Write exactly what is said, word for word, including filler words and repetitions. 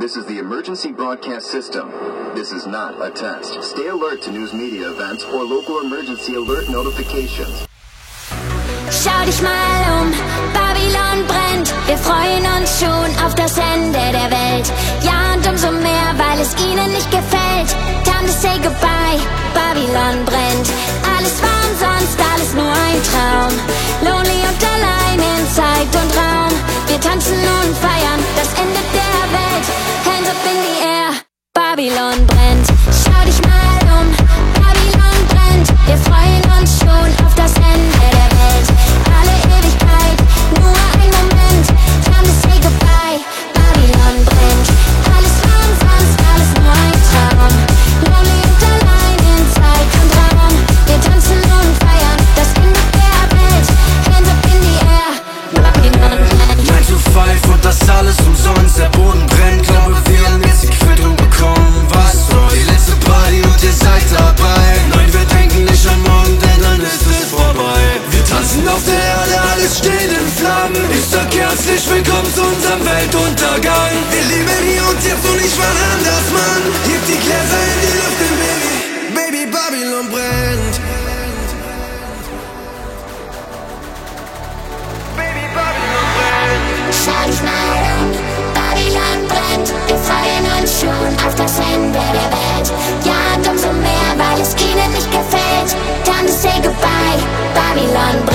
This is the emergency broadcast system. This is not a test. Stay alert to news media events or local emergency alert notifications. Schau dich mal um, Babylon brennt. Wir freuen uns schon auf das Ende der Welt. Ja, und umso mehr, weil es ihnen nicht gefällt. Time to say goodbye, Babylon brennt. Alles war umsonst, alles nur ein Traum. Lonely und allein in Zeit und Raum. Wir tanzen und feiern das Ende der Welt. Hands up in the air, Babylon brennt. Schau dich mal um, Babylon brennt. Wir freuen uns schon auf das Ende der Welt. Alle Ewigkeit, nur ein Moment. Time to say goodbye, Babylon brennt. Alles war umsonst, alles nur ein Traum. Lonely und allein in Zeit und Raum. Wir tanzen und feiern das Ende der Welt. Hands up in the air, Babylon brennt. nine to five und das alles umsonst. Der Boden brennt, glaube wir haben jetzt die Quittung bekommen. Was soll die letzte Party und ihr seid dabei. Nein, wir denken nicht an morgen, denn dann ist es vorbei. Wir tanzen auf der Erde, alles steht in Flammen. Ich sag herzlich willkommen zu unserem Weltuntergang. Wir lieben hier und jetzt und nicht wann anders, Mann. Heb die Gläser in die Luft, denn Baby, Baby, Babylon brennt. Baby, Babylon brennt. Schau dich mal um, Babylon brennt. Wir freuen uns schon auf das Ende der Welt. Ja, und umso mehr, weil es ihnen nicht gefällt. Time to say goodbye, Babylon brennt.